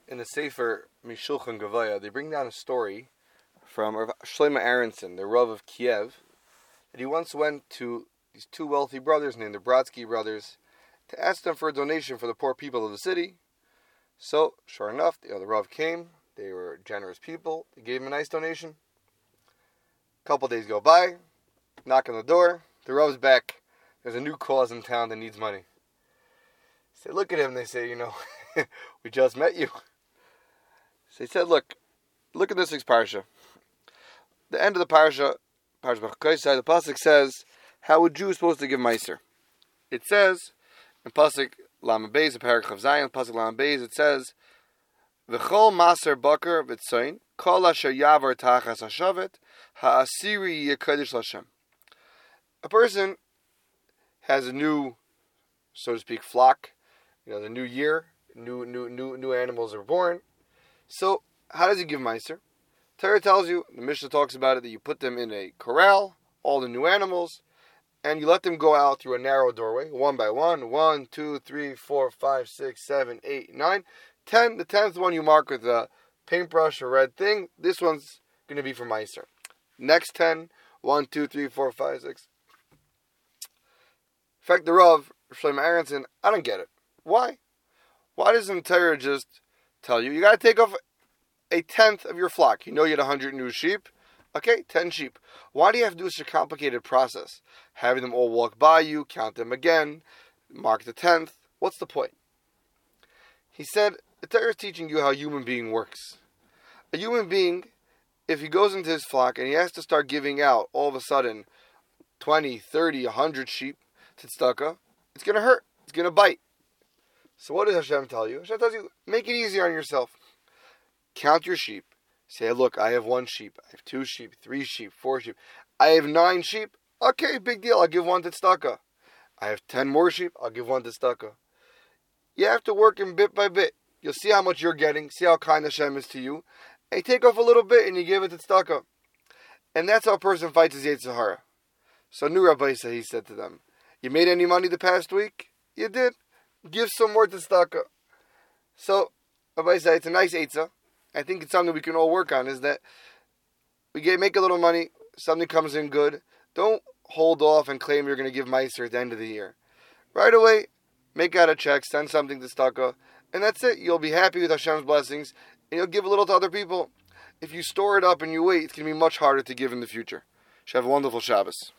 in the Sefer Mishulchan Gavaya, they bring down a story from Rav Shlomo Aronson, the Rav of Kiev, that he once went to these two wealthy brothers named the Brodsky brothers to ask them for a donation for the poor people of the city. So, sure enough, the Rav came. They were generous people. They gave him a nice donation. A couple days go by. Knock on the door. The Rav's back. There's a new cause in town that needs money. They look at him and they say, we just met you. So he said, look at this week's parsha. The end of the parsha B'chakosai, the pasuk says, how a Jew is supposed to give meiser. It says, in pasuk Lamed Beis, the parak of Zion, pasuk Lamed Beis, it says, V'chol maser bakar v'tzoin, kol asher yavar tachas hashavet, ha'asiri yekodesh l'Hashem. A person has a new, so to speak, flock. The new year, new animals are born. So, how does he give meiser? Torah tells you, the Mishnah talks about it, that you put them in a corral, all the new animals, and you let them go out through a narrow doorway, one by one. 1, 2, 3, 4, 5, 6, 7, 8, 9, 10. The 10th one you mark with a paintbrush or red thing. This one's going to be for meiser. Next 10, 1, 2, 3, 4, 5, 6. In fact, the Rav, Shlomo Aronson, I don't get it. Why? Why doesn't Torah just tell you, you got to take off a 10th of your flock? You had 100 new sheep. Okay, 10 sheep. Why do you have to do such a complicated process? Having them all walk by you, count them again, mark the 10th. What's the point? He said, the Torah is teaching you how a human being works. A human being, if he goes into his flock and he has to start giving out all of a sudden 20, 30, 100 sheep to tzedakah, it's going to hurt. It's going to bite. So what does Hashem tell you? Hashem tells you, make it easy on yourself. Count your sheep. Say, look, I have 1 sheep. I have 2 sheep, 3 sheep, 4 sheep. I have 9 sheep. Okay, big deal. I'll give 1 to tzedakah. I have 10 more sheep. I'll give 1 to tzedakah. You have to work in bit by bit. You'll see how much you're getting. See how kind Hashem is to you. And you take off a little bit and you give it to tzedakah. And that's how a person fights his Yetzer Hara. So New Rabbi said, he said to them, you made any money the past week? You did. Give some more to tzedakah. So, Rabbi said, it's a nice eitzah. I think it's something we can all work on, is that we make a little money, something comes in good. Don't hold off and claim you're going to give meiser at the end of the year. Right away, make out a check, send something to tzedakah, and that's it. You'll be happy with Hashem's blessings, and you'll give a little to other people. If you store it up and you wait, it's going to be much harder to give in the future. Have a wonderful Shabbos.